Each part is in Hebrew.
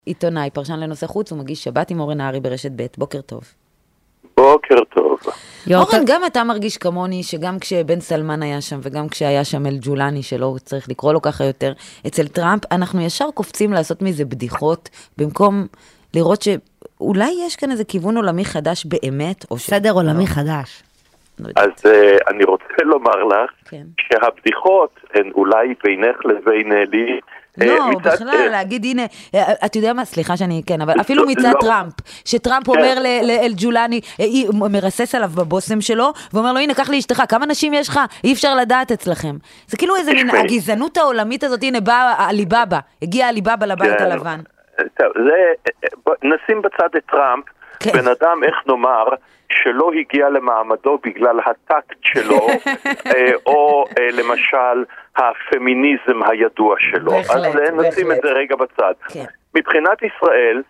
עיתונאי, פרשן לנושא חוץ, הוא מגיש שבת עם אורן נהרי ברשת ב'. בוקר טוב. בוקר טוב. אורן, גם אתה מרגיש כמוני שגם כשבן סלמן היה שם וגם כשהיה שם אל-ג'ולני, שלא צריך לקרוא לו ככה יותר, אצל טראמפ, אנחנו ישר קופצים לעשות מזה בדיחות, במקום לראות שאולי יש כאן איזה כיוון עולמי חדש באמת, או סדר עולמי חדש. אז אני רוצה לומר לך שהבדיחות הן אולי בינך לבין לי. לא, בכלל, להגיד, הנה, אתה יודע מה, סליחה שאני, כן, אבל אפילו מצד טראמפ, שטראמפ אומר לאל-ג'ולני, מרסס עליו בבוסם שלו, ואומר לו, הנה, קח לי אשתך, כמה נשים יש לך? אי אפשר לדעת אצלכם. זה כאילו איזה מין, הגזענות העולמית הזאת, הנה, באה עליבאבא, הגיע עליבאבא לבית הלבן. נשים בצד את טראמפ, בן אדם, איך נאמר, שלא הגיע למעמדו בגלל הטקט שלו, או למשל הפמיניזם הידוע שלו. אז נשים את זה רגע בצד. מבחינת ישראל,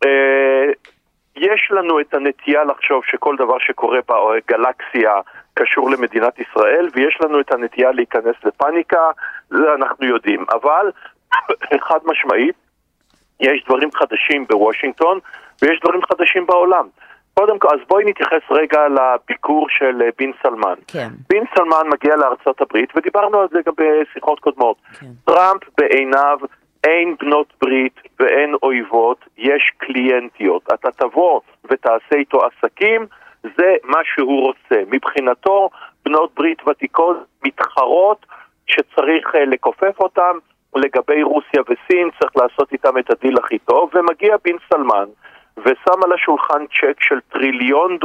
יש לנו את הנטייה לחשוב שכל דבר שקורה בגלקסיה קשור למדינת ישראל, ויש לנו את הנטייה להיכנס לפאניקה, זה אנחנו יודעים. אבל, חד משמעית, יש דברים חדשים בוושינגטון, ויש דברים חדשים בעולם. קודם כל, אז בואי נתייחס רגע לביקור של בן סלמן. כן. בן סלמן מגיע לארצות הברית, ודיברנו על זה גם בשיחות קודמות. כן. טראמפ בעיניו אין בנות ברית ואין אויבות, יש קליינטיות. אתה תבוא ותעשה איתו עסקים, זה מה שהוא רוצה. מבחינתו, בנות ברית ותיקות מתחרות שצריך לקופף אותם, לגבי רוסיה וסין צריך לעשות איתם את הדיל הכי טוב, ומגיע בן סלמן ושם על השולחן צ'ק של $1 טריליון,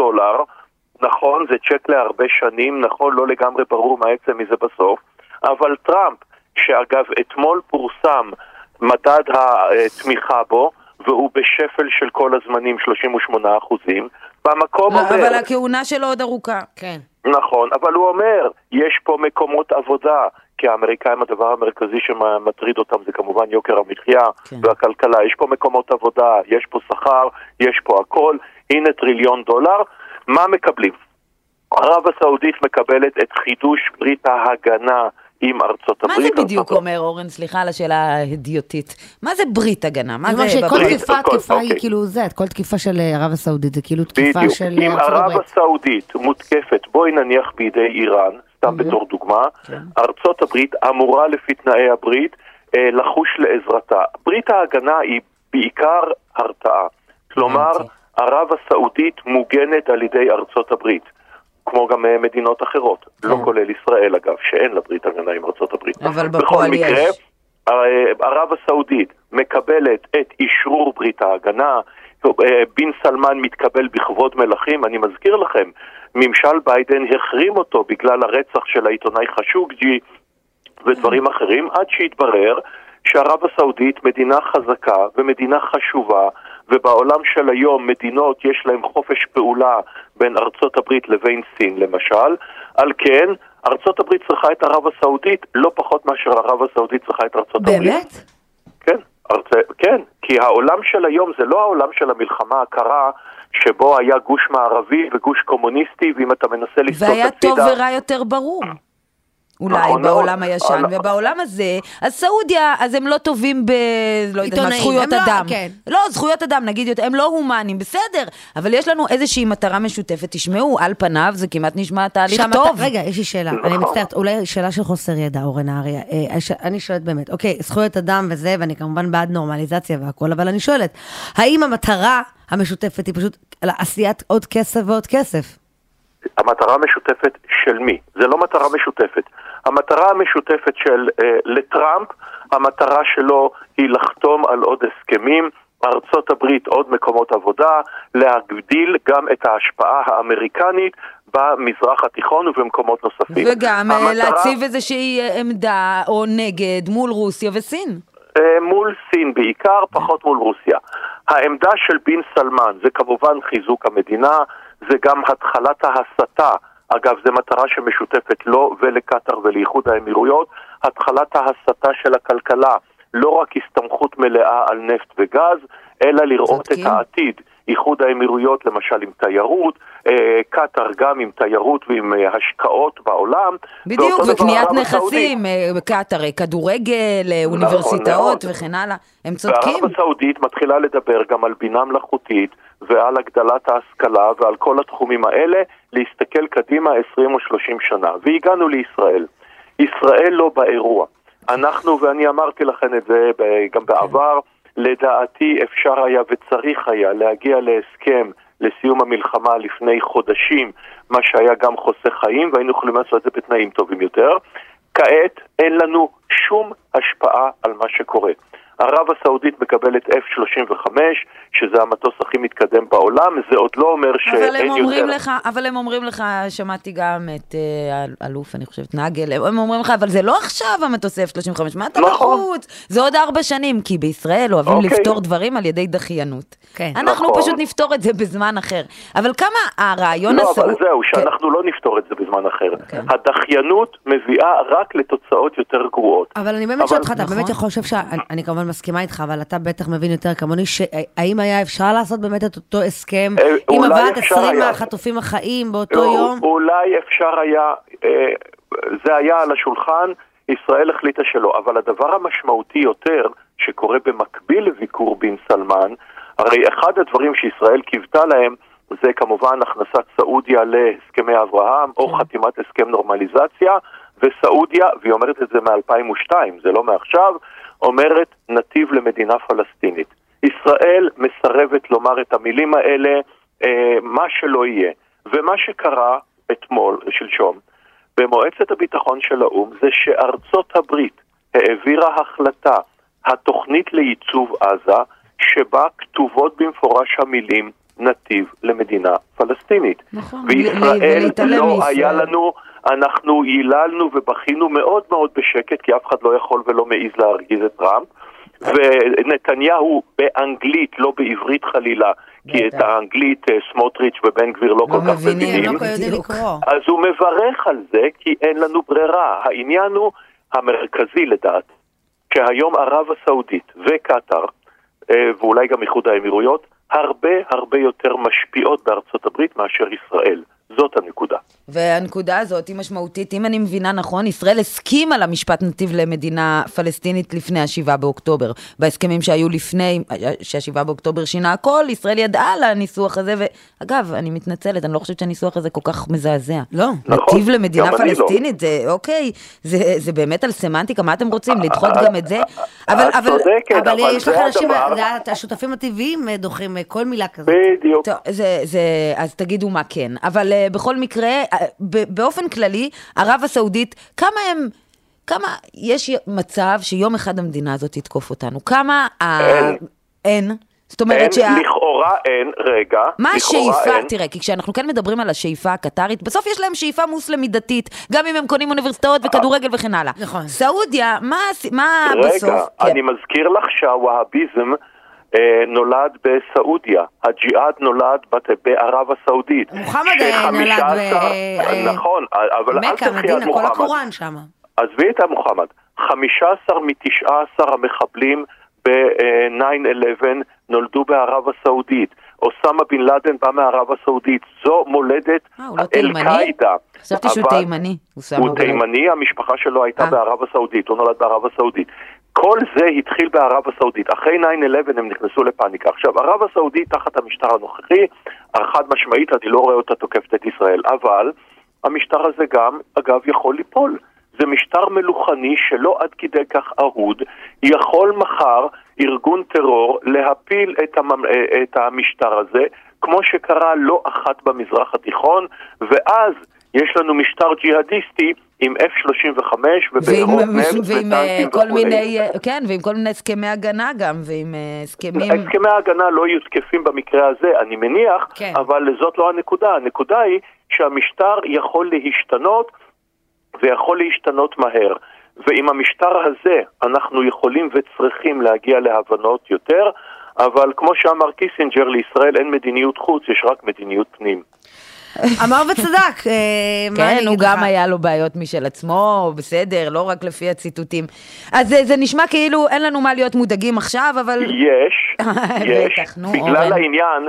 נכון, זה צ'ק להרבה שנים, נכון, לא לגמרי ברור מה יצא מזה בסוף, אבל טראמפ, שאגב אתמול פורסם מדד התמיכה בו, והוא בשפל של כל הזמנים 38%, במקום אומר... אבל הכהונה שלו עוד ארוכה. כן. נכון, אבל הוא אומר, יש פה מקומות עבודה, כי האמריקאים הדבר המרכזי שמטריד אותם זה כמובן יוקר המחיה והכלכלה. יש פה מקומות עבודה, יש פה שכר, יש פה הכל. הנה $1 טריליון. מה מקבלים? ערב הסעודית מקבלת את חידוש ברית ההגנה עם ארצות הברית. מה זה בדיוק אומר, אורן? סליחה על השאלה ההדיוטית. מה זה ברית הגנה? מה זה שכל תקיפה היא כאילו זה, כל תקיפה של ערב הסעודית זה כאילו תקיפה של ארצות הברית. אם ערב הסעודית מותקפת, בואי נניח בידי איראן, סתם בתור דוגמה, ארצות הברית אמורה לפי תנאי הברית לחוש לעזרתה. ברית ההגנה היא בעיקר הרתעה. כלומר, ערב הסעודית מוגנת על ידי ארצות הברית. כמו גם מדינות אחרות, לא כולל ישראל אגב, שאין לה ברית הגנה עם ארצות הברית. אבל בפועל יש. ערב הסעודית מקבלת את אישרור ברית ההגנה, בן סלמן מתקבל בכבוד מלכים, אני מזכיר לכם, ממשל ביידן החרים אותו בגלל הרצח של העיתונאי חשוג'י ודברים אחרים, עד שהתברר שערב הסעודית מדינה חזקה ומדינה חשובה, ובעולם של היום מדינות יש להם חופש פעולה בין ארצות הברית לבין סין למשל, על כן ארצות הברית צריכה את ערב הסעודית לא פחות מאשר ערב הסעודית צריכה את ארצות הברית. באמת? כן, כן, כי העולם של היום זה לא העולם של המלחמה הקרה שבו היה גוש מערבי וגוש קומוניסטי, ואם אתה מנסה לסתות והיה טוב ורע יותר ברור. אולי בעולם הישן, ובעולם הזה, אז סעודיה, אז הם לא טובים לא יודעת מה, זכויות אדם. לא, זכויות אדם, נגיד, הם לא הומנים, בסדר, אבל יש לנו איזושהי מטרה משותפת, תשמעו, על פניו, זה כמעט נשמע תהליך טוב. רגע, יש לי שאלה, אני מצטערת, אולי שאלה של חוסר ידע, אורן נהרי, אני שואלת באמת, אוקיי, זכויות אדם וזה, ואני כמובן בעד נורמליזציה והכל, אבל אני שואלת, האם המטרה המשותפת היא פשוט עשיית עוד כסף ועוד כסף? המטרה המשותפת של מי? זה לא מטרה משותפת. המטרה המשותפת של לטראמפ, המטרה שלו היא לחתום על עוד הסכמים, ארצות הברית עוד מקומות עבודה, להגדיל גם את ההשפעה האמריקנית במזרח התיכון ובמקומות נוספים. וגם להציב איזושהי עמדה או נגד מול רוסיה וסין. מול סין בעיקר, פחות מול רוסיה. העמדה של בן סלמן זה כמובן חיזוק המדינה, זה גם התחלת ההסתה, אגב זה מטרה שמשותפת לו ולקטר ולאיחוד האמירויות, התחלת ההסתה של הכלכלה, לא רק הסתמכות מלאה על נפט וגז, אלא לראות את העתיד איחוד האמירויות למשל עם תיירות, קטר גם עם תיירות ועם השקעות בעולם. בדיוק, וקניית נכסים, קטר, כדורגל, אוניברסיטאות וכן הלאה, הם צודקים. וערב הסעודית מתחילה לדבר גם על בינה מלאכותית ועל הגדלת ההשכלה ועל כל התחומים האלה, להסתכל קדימה 20 או 30 שנה. והגענו לישראל. ישראל לא באירוע. אנחנו, ואני אמרתי לכם את זה גם בעבר, לדעתי אפשר היה וצריך היה להגיע להסכם לסיום המלחמה לפני חודשים, מה שהיה גם חוסך חיים, והיינו יכולים לעשות את זה בתנאים טובים יותר. כעת אין לנו שום השפעה על מה שקורה. ערב הסעודית מקבלת F-35, שזה המטוס הכי מתקדם בעולם, זה עוד לא אומר שאין יותר. אבל הם אומרים לך, שמעתי גם את אלוף, אני חושבת, נגל, הם אומרים לך, אבל זה לא עכשיו המטוס F-35, מה אתה בחוץ? זה עוד 4 שנים, כי בישראל אוהבים לפתור דברים על ידי דחיינות. אנחנו פשוט נפתור את זה בזמן אחר. אבל כמה הרעיון לא, אבל זהו, שאנחנו לא נפתור את זה בזמן אחר. הדחיינות מביאה רק לתוצאות יותר גרועות. אבל אני באמת שואלת לך, אתה באמת חושב שאני כמובן מסכימה איתך, אבל אתה בטח מבין יותר כמוני, האם היה אפשר לעשות באמת את אותו הסכם, עם הבאת 20 מהחטופים החיים באותו יום? אולי אפשר היה, זה היה על השולחן, ישראל החליטה שלא, אבל הדבר המשמעותי יותר, שקורה במקביל לביקור בן סלמן, הרי אחד הדברים שישראל קיוותה להם, זה כמובן הכנסת סעודיה להסכמי אברהם, או חתימת הסכם נורמליזציה, וסעודיה, והיא אומרת את זה מ-2002, זה לא מעכשיו, אומרת נתיב למדינה פלסטינית. ישראל מסרבת לומר את המילים האלה, מה שלא יהיה. ומה שקרה אתמול, שלשום, במועצת הביטחון של האו"ם, זה שארצות הברית העבירה החלטה, התוכנית לייצוב עזה, שבה כתובות במפורש המילים נתיב למדינה פלסטינית. נכון. וישראל לא היה לנו, אנחנו יללנו ובכינו מאוד מאוד בשקט, כי אף אחד לא יכול ולא מעיז להרגיז את טראמפ, ונתניהו באנגלית, לא בעברית חלילה, כי את האנגלית סמוטריץ' ובן גביר לא כל כך מבינים, אז הוא מברך על זה, כי אין לנו ברירה. העניין הוא המרכזי לדעת, שהיום ערב הסעודית וקטר, ואולי גם איחוד האמירויות, הרבה יותר משפיעות בארצות הברית מאשר ישראל. זאת הנקודה. והנקודה הזאת היא משמעותית, אם אני מבינה נכון, ישראל הסכים על המשפט נתיב למדינה פלסטינית לפני ה7 באוקטובר. בהסכמים שהיו לפני שה7 באוקטובר שינה הכל, ישראל ידעה על הניסוח הזה, ואגב, אני מתנצלת, אני לא חושבת שהניסוח הזה כל כך מזעזע. לא, נתיב למדינה פלסטינית, זה אוקיי, זה באמת על סמנטיקה, מה אתם רוצים? לדחות גם את זה? אבל יש לך אנשים, השותפים הטבעיים דוחים כל מילה כזאת. בדיוק. אז תגידו מה כן. אבל בכל מקרה, באופן כללי, ערב הסעודית, כמה יש מצב שיום אחד המדינה הזאת תתקוף אותנו? כמה אין? זאת אומרת לכאורה אין, רגע. מה השאיפה? תראה, כי כשאנחנו כן מדברים על השאיפה הקטרית, בסוף יש להם שאיפה מוסלמית דתית, גם אם הם קונים אוניברסיטאות וכדורגל וכן הלאה. נכון. סעודיה, מה בסוף? רגע, אני מזכיר לך שהווהאביזם נולד בסעודיה, הג'יהאד נולד בערב הסעודית. מוחמד נולד נכון, אבל אל תחי את מוחמד. כל הקוראן שם. עזבי את מוחמד. 15 מ-19 המחבלים ב-9/11 נולדו בערב הסעודית. אוסמה בן לאדן בא מערב הסעודית. זו מולדת אל-קאידה. חשבתי שהוא תימני. הוא תימני, המשפחה שלו הייתה בערב הסעודית, הוא נולד בערב הסעודית. כל זה התחיל בערב הסעודית. אחרי 9/11 הם נכנסו לפאניקה. עכשיו, ערב הסעודית תחת המשטר הנוכחי, חד משמעית, אני לא רואה אותה תוקפת את ישראל, אבל המשטר הזה גם, אגב, יכול ליפול. זה משטר מלוכני שלא עד כדי כך אהוד, יכול מחר ארגון טרור להפיל את המשטר הזה, כמו שקרה לא אחת במזרח התיכון, ואז יש לנו משטר ג'יהדיסטי עם F-35 ובעירות נפט וטנקים וכו'. כן, ועם כל מיני הסכמי הגנה גם, ועם הסכמים... הסכמי ההגנה לא יהיו תקפים במקרה הזה, אני מניח, אבל זאת לא הנקודה. הנקודה היא שהמשטר יכול להשתנות, ויכול להשתנות מהר. ועם המשטר הזה אנחנו יכולים וצריכים להגיע להבנות יותר, אבל כמו שאמר קיסינג'ר, לישראל אין מדיניות חוץ, יש רק מדיניות פנים. אמר וצדק. כן, הוא גם היה לו בעיות משל עצמו, בסדר, לא רק לפי הציטוטים. אז זה נשמע כאילו אין לנו מה להיות מודאגים עכשיו, אבל... יש, בגלל העניין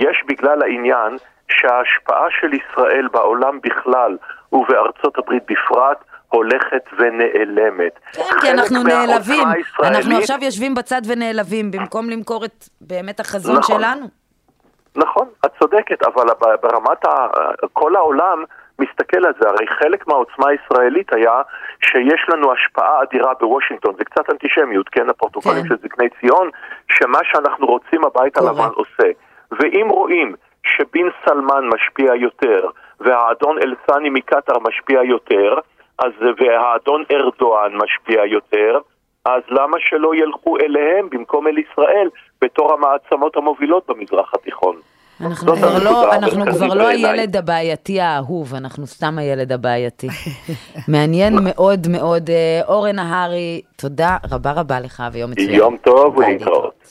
יש בגלל העניין שההשפעה של ישראל בעולם בכלל ובארצות הברית בפרט הולכת ונעלמת. כן, כי אנחנו נעלבים. אנחנו עכשיו יושבים בצד ונעלבים, במקום למכור את באמת החזון שלנו. נכון, את צודקת, אבל ברמת כל העולם מסתכל על זה. הרי חלק מהעוצמה הישראלית היה שיש לנו השפעה אדירה בוושינגטון. זה קצת אנטישמיות, כן? הפרוטוקולים של זקני ציון, שמה שאנחנו רוצים הבית הלבן עושה. ואם רואים שבין סלמן משפיע יותר, והאדון אלסני מקטר משפיע יותר, והאדון ארדואן משפיע יותר, אז למה שלא ילכו אליהם במקום אל ישראל בתור המעצמות המובילות במזרח התיכון? אנחנו כבר לא הילד הבעייתי האהוב, אנחנו סתם הילד הבעייתי. מעניין מאוד מאוד. אורן נהרי, תודה רבה רבה לך ויום מצוין. יום טוב ולהתראות.